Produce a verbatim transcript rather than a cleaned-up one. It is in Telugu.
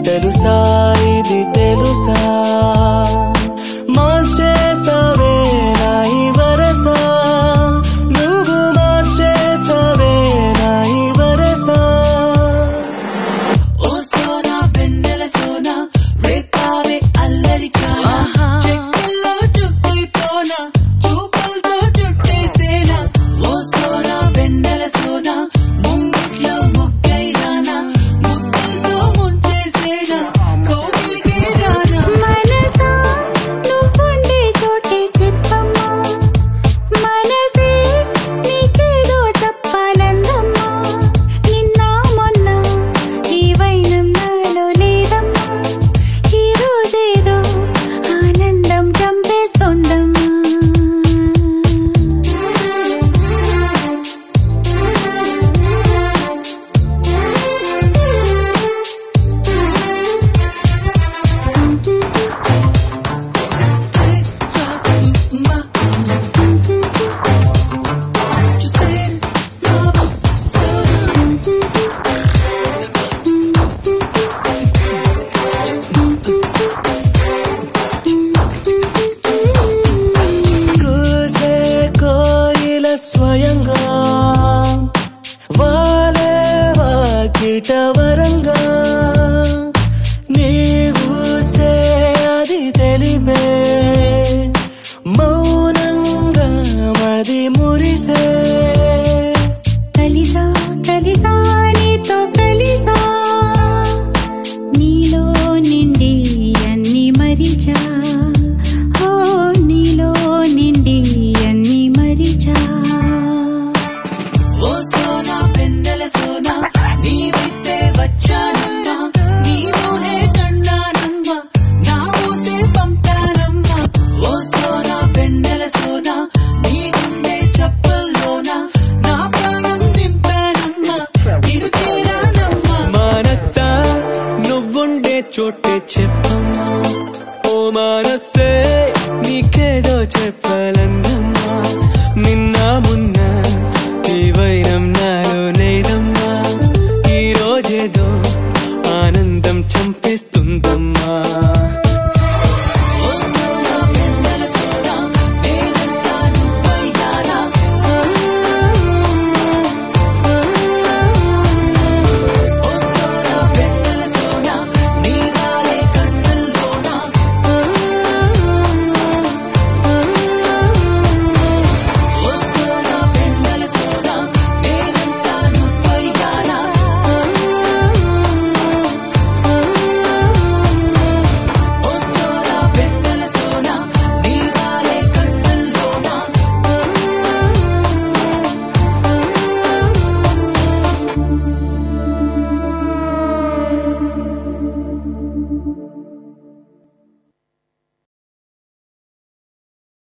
తెలుసా ఇది తెలుసా మార్చేసావే నా ఈ వరస నువ్వు మార్చేసావే నా ఈ వరస ఓ సోనా వెన్నెల సోనా రేపావే అల్లరికానా చెక్కల్లో చుట్టిపోనా చూపులతో చుట్టేసేనా ఓ సోనా వెన్నెల సోనా ముంగిట్లో ముగ్గైరానా ముగ్గులతో ముంచేసేనా కోగిలికి రానా మనసా నువ్వుండే చోటే చెప్పమ్మా మనసే నీకేదో చెప్పాలందమ్మా నిన్న మొన్న ఈ వైనం నాలో లేదమ్మా ఈ రోజేదో ఆనందం చంపేస్తోందమ్మా కూసే కోయిల స్వయంగా వాలే వాకిట వరంగా నీవూసే అది తెలిపే మౌనంగా మది మురిసే కలిసా కలిసా నీతో కలిసా నీలో నిండి అన్ని మరిచా ఓ నీలో నిండి అన్ని మరిచా ఓ సోనా వెన్నెల సోనా నీ విట్టే వచ్చానమ్మా నీ మోహే కన్నానమ్మా నా ఊసే పంపానమ్మా ఓ సోనా వెన్నెల సోనా నీ గుండె చప్పల్లోనా నా ప్రాణం నింపానమ్మా నిన్ను చేరానమ్మా మనసా నువ్వుండే చోటే చెప్పమ్మా ఓ మనసే నీకేదో చెప్పాలందమ్మా నిన్న మొన్న ఈ వైరం నాలో లేదమ్మా ఈ రోజేదో ఆనందం చంపేస్తుందమ్మా